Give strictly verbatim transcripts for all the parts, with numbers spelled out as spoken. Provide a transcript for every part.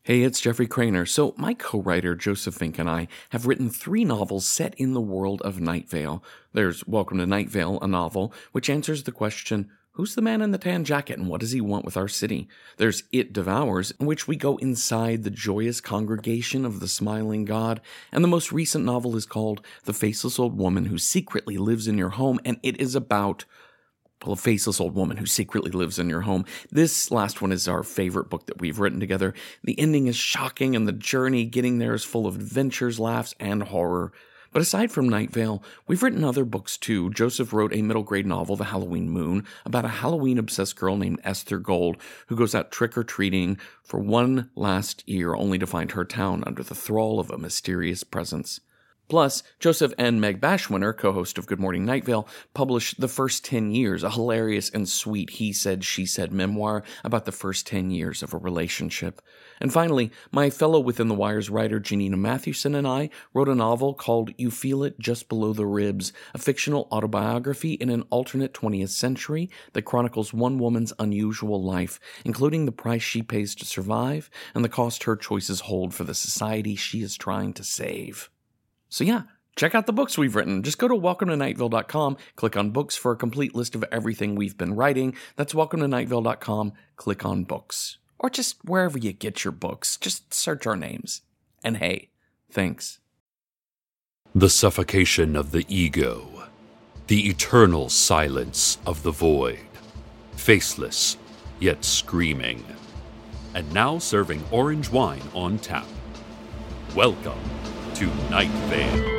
Hey, it's Jeffrey Craner. So, my co-writer Joseph Fink and I have written three novels set in the world of Night Vale. There's Welcome to Night Vale, a novel which answers the question, who's the man in the tan jacket and what does he want with our city? There's It Devours, in which we go inside the joyous congregation of the smiling god. And the most recent novel is called The Faceless Old Woman Who Secretly Lives in Your Home, and it is about... well, a faceless old woman who secretly lives in your home. This last one is our favorite book that we've written together. The ending is shocking, and the journey getting there is full of adventures, laughs, and horror. But aside from Night Vale, we've written other books too. Joseph wrote a middle grade novel, The Halloween Moon, about a Halloween-obsessed girl named Esther Gold who goes out trick-or-treating for one last year only to find her town under the thrall of a mysterious presence. Plus, Joseph and Meg Bashwinner, co-host of Good Morning Night Vale, published The First Ten Years, a hilarious and sweet he-said, she-said memoir about the first ten years of a relationship. And finally, my fellow Within the Wires writer Janina Mathewson and I wrote a novel called You Feel It Just Below the Ribs, a fictional autobiography in an alternate twentieth century that chronicles one woman's unusual life, including the price she pays to survive and the cost her choices hold for the society she is trying to save. So yeah, check out the books we've written. Just go to welcome to night vale dot com, click on books for a complete list of everything we've been writing. That's welcome to night vale dot com, click on books. Or just wherever you get your books, just search our names. And hey, thanks. The suffocation of the ego, the eternal silence of the void, faceless yet screaming. And now serving orange wine on tap. Welcome to Night Vale.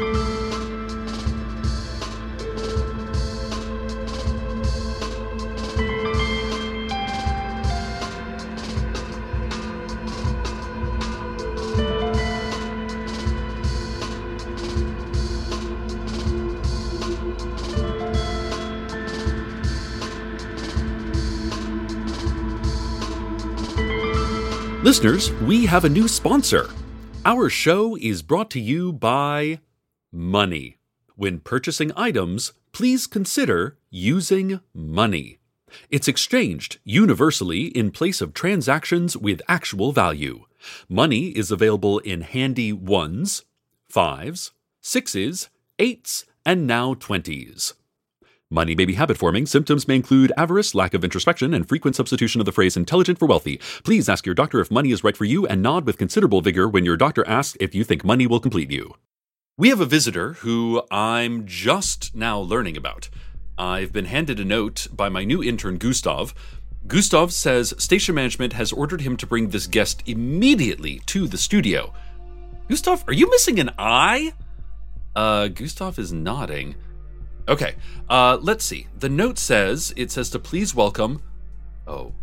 Listeners, we have a new sponsor. Our show is brought to you by money. When purchasing items, please consider using money. It's exchanged universally in place of transactions with actual value. Money is available in handy ones, fives, sixes, eights, and now twenties. Money may be habit-forming. Symptoms may include avarice, lack of introspection, and frequent substitution of the phrase intelligent for wealthy. Please ask your doctor if money is right for you and nod with considerable vigor when your doctor asks if you think money will complete you. We have a visitor who I'm just now learning about. I've been handed a note by my new intern, Gustav. Gustav says station management has ordered him to bring this guest immediately to the studio. Gustav, are you missing an eye? Uh, Gustav is nodding. Okay, uh, let's see. The note says, it says to please welcome... Oh.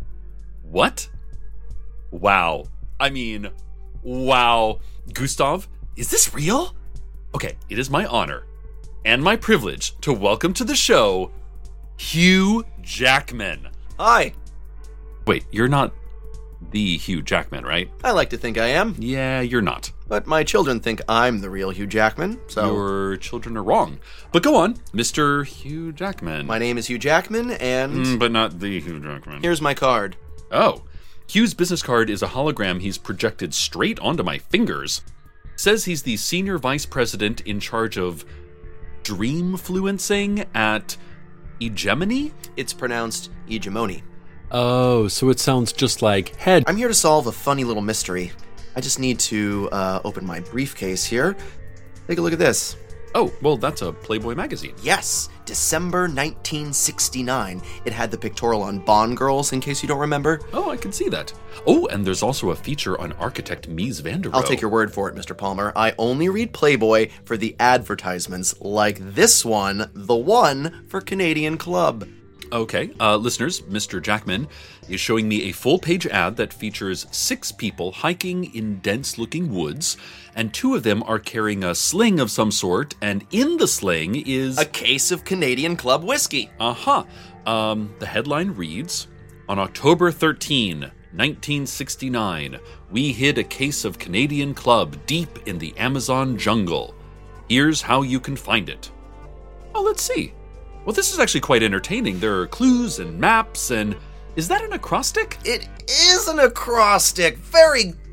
What? Wow. I mean, wow. Gustav, is this real? Okay, it is my honor and my privilege to welcome to the show, Hugh Jackman. Hi. Wait, you're not the Hugh Jackman, right? I like to think I am. Yeah, you're not. But my children think I'm the real Hugh Jackman, so... Your children are wrong. But go on, Mister Hugh Jackman. My name is Hugh Jackman, and... Mm, but not the Hugh Jackman. Here's my card. Oh. Hugh's business card is a hologram he's projected straight onto my fingers. Says he's the senior vice president in charge of dreamfluencing at Hegemony? It's pronounced hegemony. Oh, so it sounds just like head. I'm here to solve a funny little mystery. I just need to uh, open my briefcase here. Take a look at this. Oh, well, that's a Playboy magazine. Yes, December nineteen sixty-nine. It had the pictorial on Bond girls, in case you don't remember. Oh, I can see that. Oh, and there's also a feature on architect Mies van der Rohe. I'll take your word for it, Mister Palmer. I only read Playboy for the advertisements, like this one, the one for Canadian Club. Okay, uh, listeners, Mister Jackman is showing me a full-page ad that features six people hiking in dense-looking woods, and two of them are carrying a sling of some sort, and in the sling is... a case of Canadian Club whiskey. Uh-huh. Um, the headline reads, on October thirteenth, nineteen sixty-nine, we hid a case of Canadian Club deep in the Amazon jungle. Here's how you can find it. Oh, let's see. Well, this is actually quite entertaining. There are clues and maps, and is that an acrostic? It is an acrostic. Very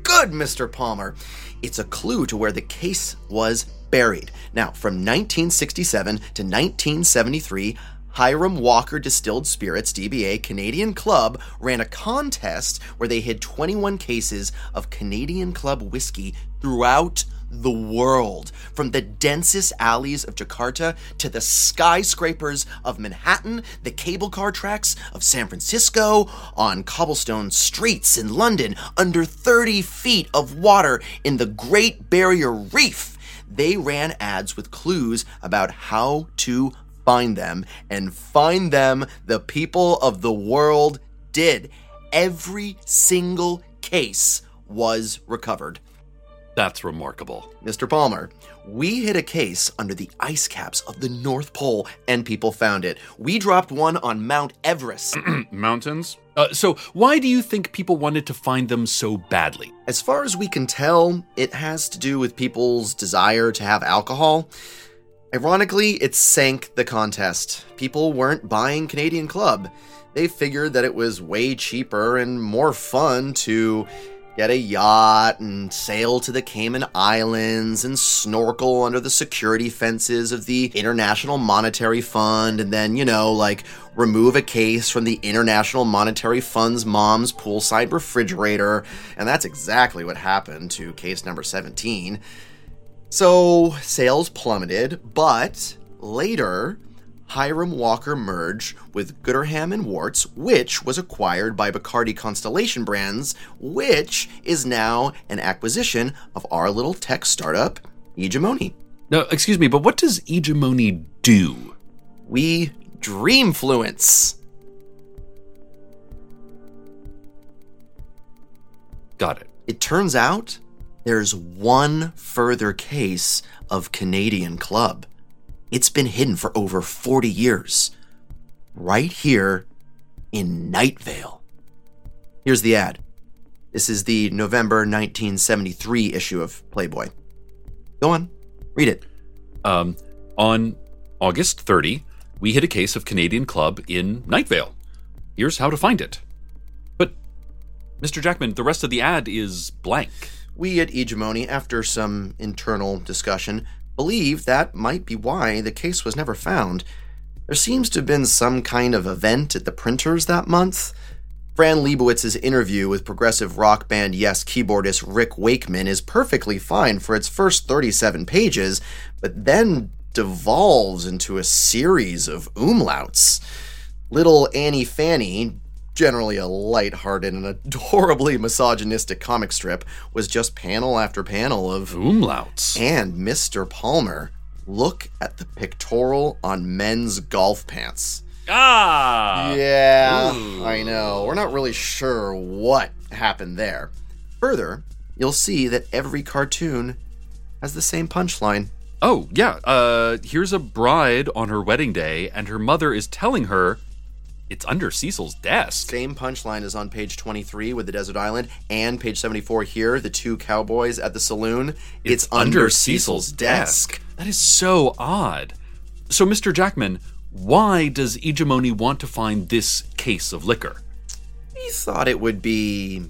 good, Mister Palmer. It's a clue to where the case was buried. Now, from nineteen sixty-seven to nineteen seventy-three, Hiram Walker Distilled Spirits, D B A Canadian Club, ran a contest where they hid twenty-one cases of Canadian Club whiskey throughout the world, from the densest alleys of Jakarta to the skyscrapers of Manhattan, the cable car tracks of San Francisco, on cobblestone streets in London, under thirty feet of water in the Great Barrier Reef. They ran ads with clues about how to find them, and find them the people of the world did. Every single case was recovered. That's remarkable. Mister Palmer, we hid a case under the ice caps of the North Pole, and people found it. We dropped one on Mount Everest. Mountains? Uh, so why do you think people wanted to find them so badly? As far as we can tell, it has to do with people's desire to have alcohol. Ironically, it sank the contest. People weren't buying Canadian Club. They figured that it was way cheaper and more fun to get a yacht and sail to the Cayman Islands and snorkel under the security fences of the International Monetary Fund, and then, you know, like, remove a case from the International Monetary Fund's mom's poolside refrigerator. And that's exactly what happened to case number seventeen. So, sales plummeted, but later, Hiram Walker merged with Gooderham and Worts, which was acquired by Bacardi Constellation Brands, which is now an acquisition of our little tech startup, Hegemony. No, excuse me, but what does Hegemony do? We dreamfluence. Got it. It turns out there's one further case of Canadian Club. It's been hidden for over forty years, right here in Night Vale. Here's the ad. This is the November nineteen seventy-three issue of Playboy. Go on, read it. Um, on August thirtieth, we hid a case of Canadian Club in Night Vale. Here's how to find it. But, Mister Jackman, the rest of the ad is blank. We at Hegemony, after some internal discussion, believe that might be why the case was never found. There seems to have been some kind of event at the printers that month. Fran Lebowitz's interview with progressive rock band Yes keyboardist Rick Wakeman is perfectly fine for its first thirty-seven pages, but then devolves into a series of umlauts. Little Annie Fanny, generally a light-hearted and adorably misogynistic comic strip, was just panel after panel of umlauts. And Mister Palmer, look at the pictorial on men's golf pants. Ah! Yeah, Ooh. I know. We're not really sure what happened there. Further, you'll see that every cartoon has the same punchline. Oh, yeah. Uh, here's a bride on her wedding day, and her mother is telling her it's under Cecil's desk. Same punchline is on page twenty-three with the desert island, and page seventy-four here, the two cowboys at the saloon. It's, it's under, under Cecil's, Cecil's desk. desk. That is so odd. So, Mister Jackman, why does Hegemony want to find this case of liquor? We thought it would be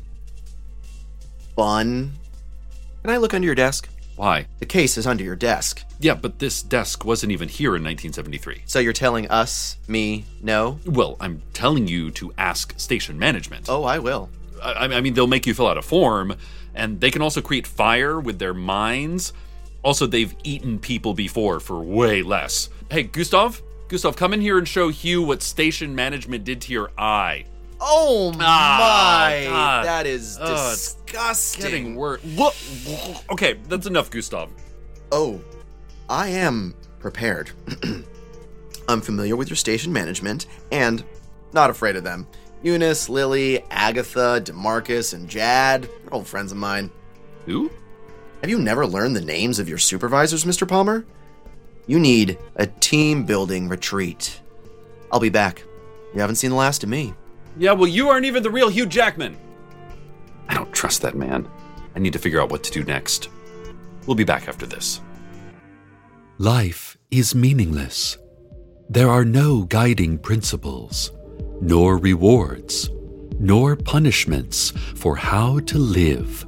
fun. Can I look under your desk? Why? The case is under your desk. Yeah, but this desk wasn't even here in nineteen seventy-three. So you're telling us, me, no? Well, I'm telling you to ask station management. Oh, I will. I, I mean, they'll make you fill out a form, and they can also create fire with their minds. Also, they've eaten people before for way less. Hey, Gustav? Gustav, come in here and show Hugh what station management did to your eye. Oh my! Ah, that is uh, disgusting. Getting worse. Look. Okay, that's enough, Gustav. Oh, I am prepared. I'm familiar with your station management and not afraid of them. Eunice, Lily, Agatha, DeMarcus, and Jad, they're old friends of mine. Who? Have you never learned the names of your supervisors, Mister Palmer? You need a team-building retreat. I'll be back. You haven't seen the last of me. Yeah, well, you aren't even the real Hugh Jackman. I don't trust that man. I need to figure out what to do next. We'll be back after this. Life is meaningless. There are no guiding principles, nor rewards, nor punishments for how to live.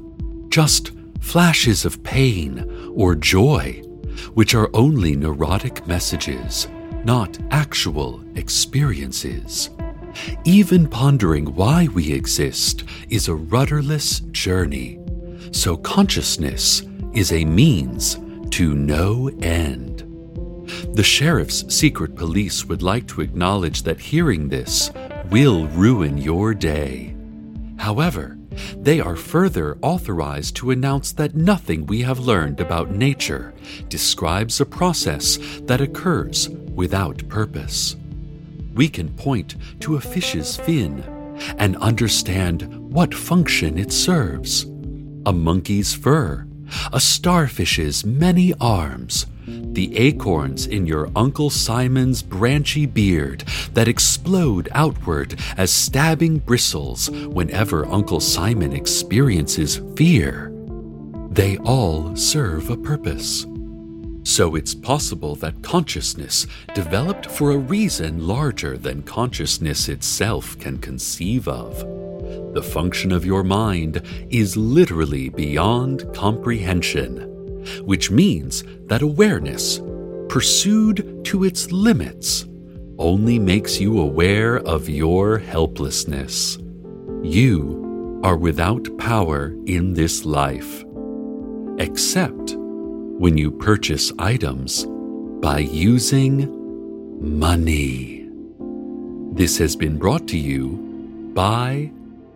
just flashes of pain or joy, which are only neurotic messages, not actual experiences. Even pondering why we exist is a rudderless journey, so consciousness is a means to no end. The sheriff's secret police would like to acknowledge that hearing this will ruin your day. However, they are further authorized to announce that nothing we have learned about nature describes a process that occurs without purpose. We can point to a fish's fin and understand what function it serves. A monkey's fur, a starfish's many arms, the acorns in your Uncle Simon's branchy beard that explode outward as stabbing bristles whenever Uncle Simon experiences fear. They all serve a purpose. So it's possible that consciousness developed for a reason larger than consciousness itself can conceive of. The function of your mind is literally beyond comprehension, which means that awareness, pursued to its limits, only makes you aware of your helplessness. You are without power in this life, except when you purchase items by using money. This has been brought to you by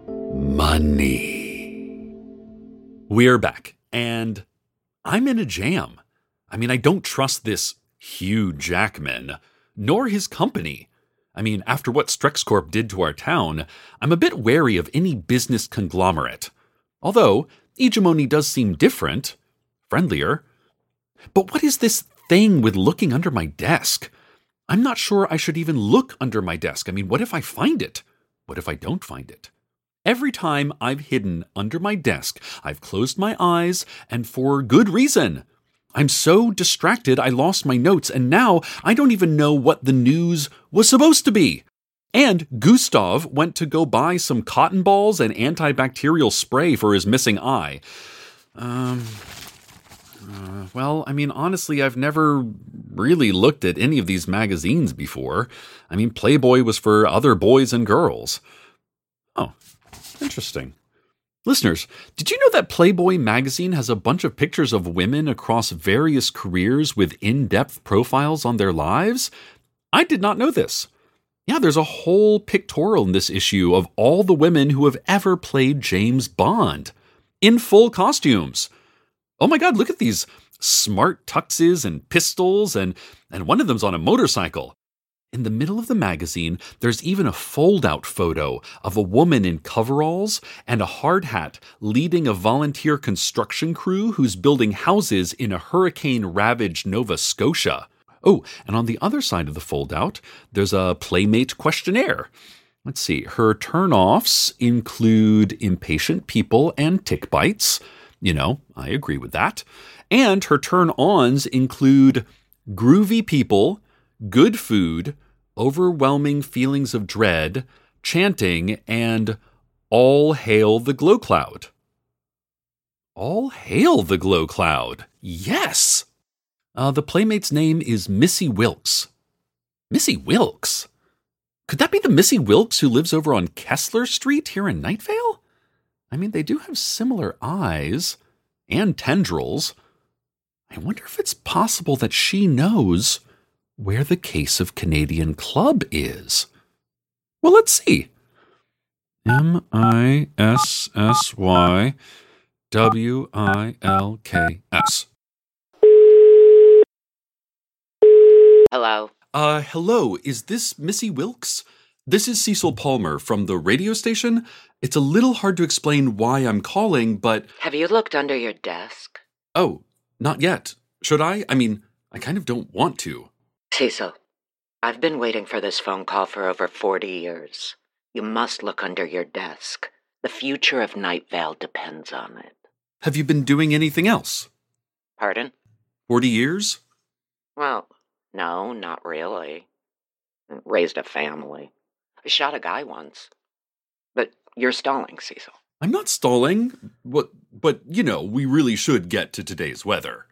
money. We're back, and I'm in a jam. I mean, I don't trust this Hugh Jackman, nor his company. I mean, after what StrexCorp did to our town, I'm a bit wary of any business conglomerate. Although, Hegemony does seem different, friendlier. But what is this thing with looking under my desk? I'm not sure I should even look under my desk. I mean, what if I find it? What if I don't find it? Every time I've hidden under my desk, I've closed my eyes, and for good reason. I'm so distracted I lost my notes, and now I don't even know what the news was supposed to be. And Gustav went to go buy some cotton balls and antibacterial spray for his missing eye. Um... Uh, well, I mean, honestly, I've never really looked at any of these magazines before. I mean, Playboy was for other boys and girls. Oh, interesting. Listeners, did you know that Playboy magazine has a bunch of pictures of women across various careers with in-depth profiles on their lives? I did not know this. Yeah, there's a whole pictorial in this issue of all the women who have ever played James Bond, in full costumes. Oh my God, look at these smart tuxes and pistols, and, and one of them's on a motorcycle. In the middle of the magazine, there's even a fold-out photo of a woman in coveralls and a hard hat leading a volunteer construction crew who's building houses in a hurricane-ravaged Nova Scotia. Oh, and on the other side of the fold-out, there's a Playmate questionnaire. Let's see, her turn-offs include impatient people and tick bites. You know, I agree with that. And her turn-ons include groovy people, good food, overwhelming feelings of dread, chanting, and all hail the glow cloud. All hail the glow cloud. Yes! Uh, the Playmate's name is Missy Wilkes. Missy Wilkes? Could that be the Missy Wilkes who lives over on Kessler Street here in Night Vale? I mean, they do have similar eyes and tendrils. I wonder if it's possible that she knows where the Case of Canadian Club is. Well, let's see. M I S S Y W I L K S. Hello. Uh, hello, is this Missy Wilkes? This is Cecil Palmer from the radio station. It's a little hard to explain why I'm calling, but... Have you looked under your desk? Oh, not yet. Should I? I mean, I kind of don't want to. Cecil, I've been waiting for this phone call for over forty years. You must look under your desk. The future of Night Vale depends on it. Have you been doing anything else? Pardon? Forty years? Well, no, not really. Raised a family. I shot a guy once. But you're stalling, Cecil. I'm not stalling, but, but, you know, we really should get to today's weather.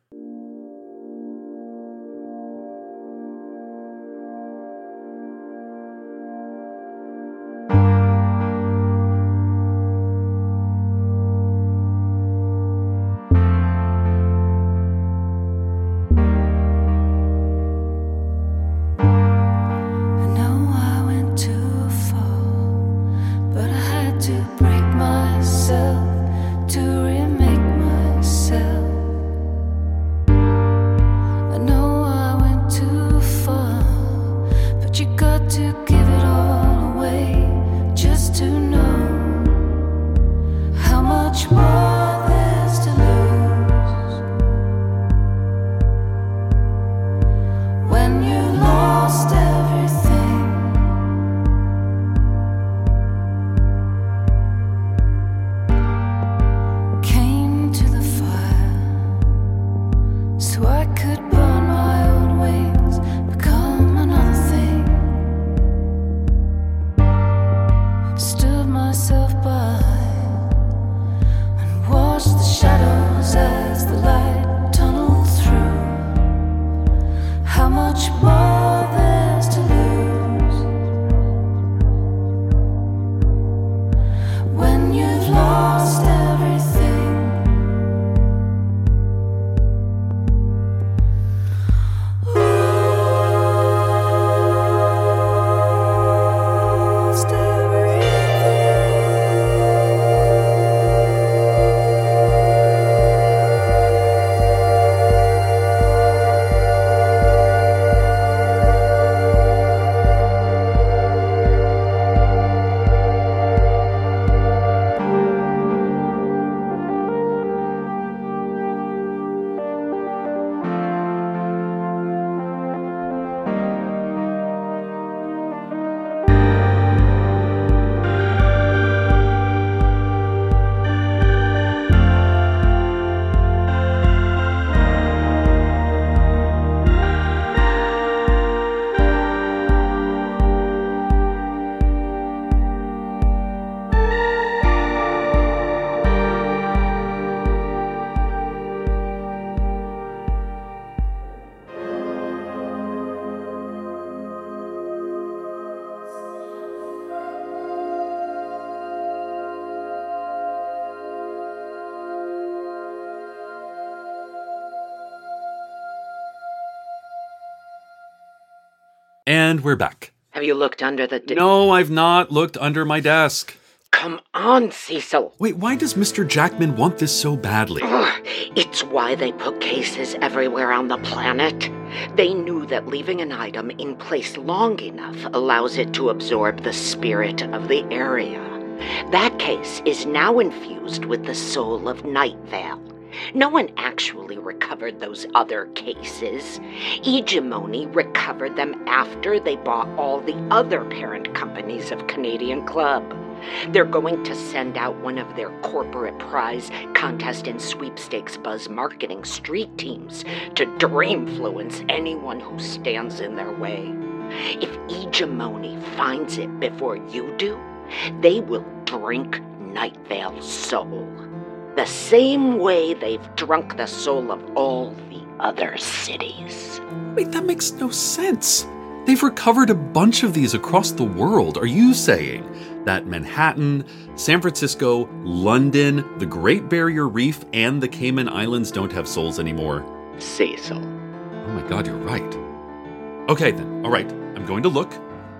And we're back. Have you looked under the... De- no, I've not looked under my desk. Come on, Cecil. Wait, why does Mister Jackman want this so badly? Ugh, it's why they put cases everywhere on the planet. They knew that leaving an item in place long enough allows it to absorb the spirit of the area. That case is now infused with the soul of Night Vale. No one actually recovered those other cases. Hegemony recovered them after they bought all the other parent companies of Canadian Club. They're going to send out one of their corporate prize contest and sweepstakes buzz marketing street teams to dreamfluence anyone who stands in their way. If Hegemony finds it before you do, they will drink Night Vale's soul. The same way they've drunk the soul of all the other cities. Wait, that makes no sense. They've recovered a bunch of these across the world. Are you saying that Manhattan, San Francisco, London, the Great Barrier Reef, and the Cayman Islands don't have souls anymore? Cecil. Oh my God, you're right. Okay then, all right. I'm going to look.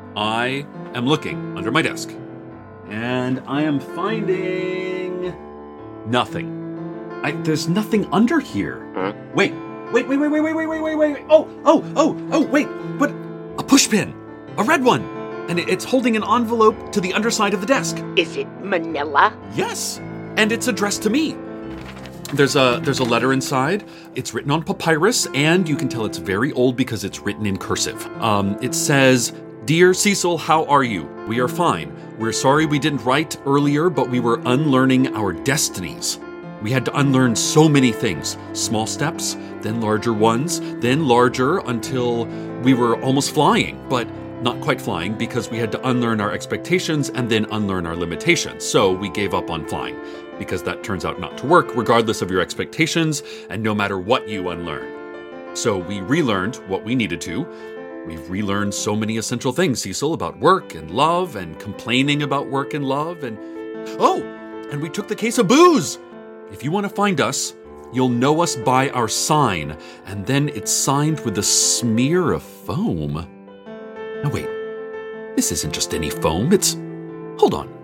I am looking under my desk. And I am finding... nothing. I, there's nothing under here. Huh? Wait, wait, wait, wait, wait, wait, wait, wait, wait, wait. Oh, oh, oh, oh, wait. What? A pushpin. A red one. And it, it's holding an envelope to the underside of the desk. Is it manila? Yes. And it's addressed to me. There's a there's a letter inside. It's written on papyrus, and you can tell it's very old because it's written in cursive. Um, it says, "Dear Cecil, how are you? We are fine. We're sorry we didn't write earlier, but we were unlearning our destinies. We had to unlearn so many things. Small steps, then larger ones, then larger until we were almost flying. But not quite flying, because we had to unlearn our expectations and then unlearn our limitations. So we gave up on flying, because that turns out not to work regardless of your expectations and no matter what you unlearn. So we relearned what we needed to. We've relearned so many essential things, Cecil, about work and love and complaining about work and love and... Oh! And we took the case of booze! If you want to find us, you'll know us by our sign, and then it's signed with a smear of foam. Now wait, this isn't just any foam, it's... Hold on.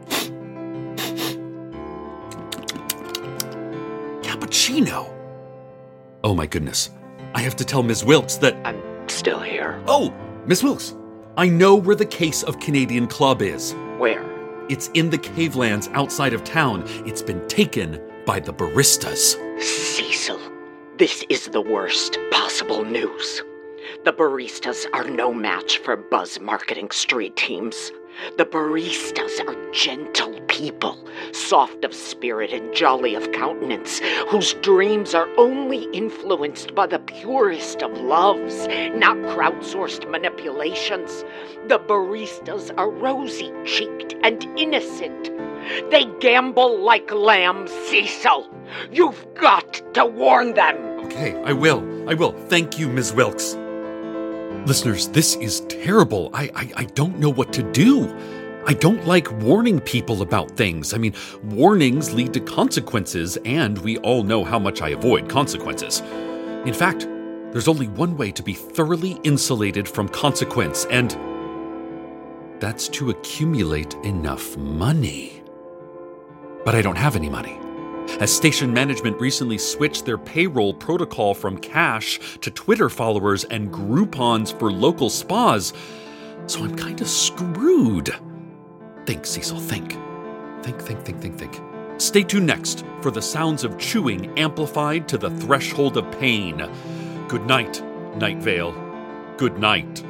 Cappuccino! Oh my goodness, I have to tell Miz Wilkes that... I'm still here. Oh, Miss Wilkes, I know where the case of Canadian Club is. Where? It's in the cavelands outside of town. It's been taken by the baristas. Cecil, this is the worst possible news. The baristas are no match for buzz marketing street teams. The baristas are gentle people, soft of spirit and jolly of countenance, whose dreams are only influenced by the purest of loves, not crowdsourced manipulations. The baristas are rosy-cheeked and innocent. They gamble like lambs, Cecil. You've got to warn them. Okay, I will. I will. Thank you, Miz Wilkes. Listeners, this is terrible. I, I I don't know what to do. I don't like warning people about things. I mean, warnings lead to consequences, and we all know how much I avoid consequences. In fact, there's only one way to be thoroughly insulated from consequence, and that's to accumulate enough money. But I don't have any money, as station management recently switched their payroll protocol from cash to Twitter followers and Groupons for local spas. So I'm kind of screwed. Think, Cecil, think. Think, think, think, think, think. Stay tuned next for the sounds of chewing amplified to the threshold of pain. Good night, Night Vale. Good night.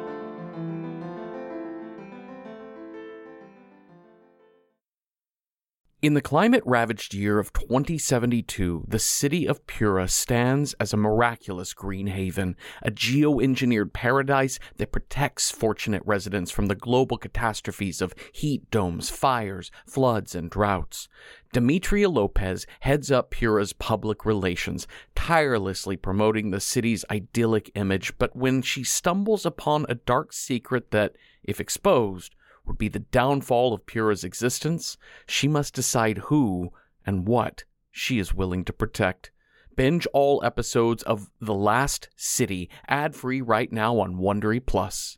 In the climate-ravaged year of twenty seventy-two, the city of Pura stands as a miraculous green haven, a geo-engineered paradise that protects fortunate residents from the global catastrophes of heat domes, fires, floods, and droughts. Demetria Lopez heads up Pura's public relations, tirelessly promoting the city's idyllic image, but when she stumbles upon a dark secret that, if exposed, would be the downfall of Pura's existence, she must decide who and what she is willing to protect. Binge all episodes of The Last City, ad-free right now on Wondery Plus.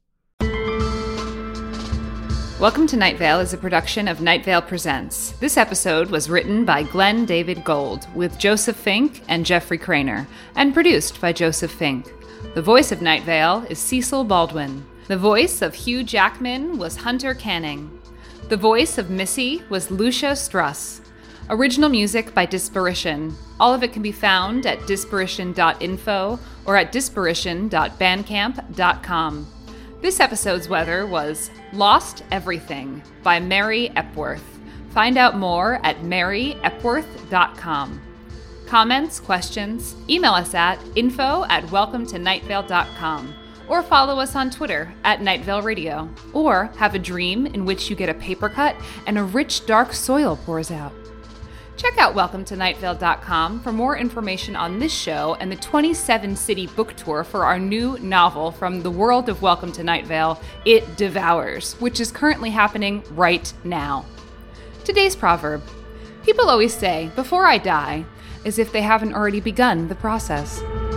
Welcome to Night Vale is a production of Night Vale Presents. This episode was written by Glenn David Gold with Joseph Fink and Jeffrey Craner, and produced by Joseph Fink. The voice of Night Vale is Cecil Baldwin. The voice of Hugh Jackman was Hunter Canning. The voice of Missy was Lucia Struss. Original music by Disparition. All of it can be found at disparition dot info or at disparition dot bandcamp dot com. This episode's weather was Lost Everything by Mary Epworth. Find out more at mary epworth dot com. Comments, questions, email us at info at welcome to night vale dot com. Or follow us on Twitter at Night Vale Radio. Or have a dream in which you get a paper cut and a rich dark soil pours out. Check out welcome to night vale dot com for more information on this show and the twenty-seven city book tour for our new novel from the world of Welcome to Night Vale, It Devours, which is currently happening right now. Today's proverb: people always say, "Before I die," as if they haven't already begun the process.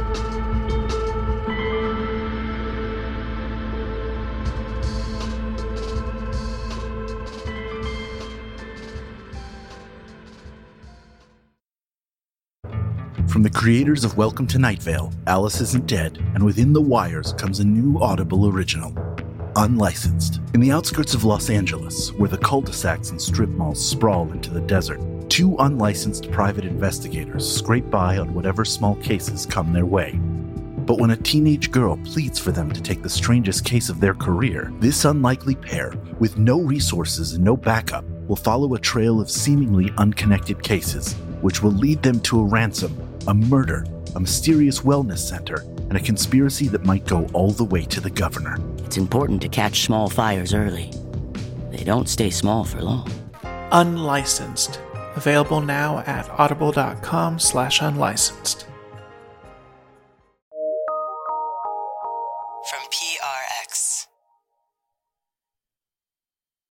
From the creators of Welcome to Night Vale, Alice Isn't Dead, and Within the Wires comes a new Audible original, Unlicensed. In the outskirts of Los Angeles, where the cul-de-sacs and strip malls sprawl into the desert, two unlicensed private investigators scrape by on whatever small cases come their way. But when a teenage girl pleads for them to take the strangest case of their career, this unlikely pair, with no resources and no backup, will follow a trail of seemingly unconnected cases, which will lead them to a ransom, a murder, a mysterious wellness center, and a conspiracy that might go all the way to the governor. It's important to catch small fires early. They don't stay small for long. Unlicensed. Available now at audible.com slash unlicensed. From P R X.